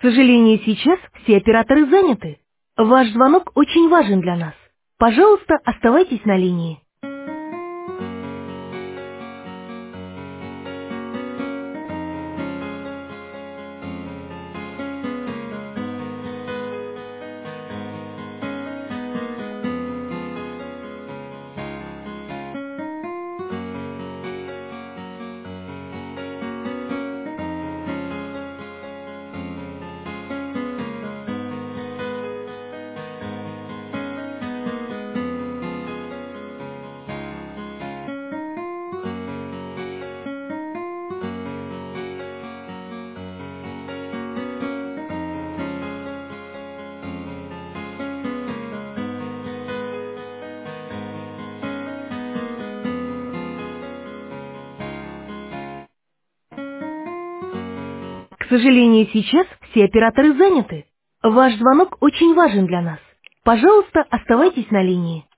сожалению, сейчас все операторы заняты. Ваш звонок очень важен для нас. Пожалуйста, оставайтесь на линии. К сожалению, сейчас все операторы заняты. Ваш звонок очень важен для нас. Пожалуйста, оставайтесь на линии.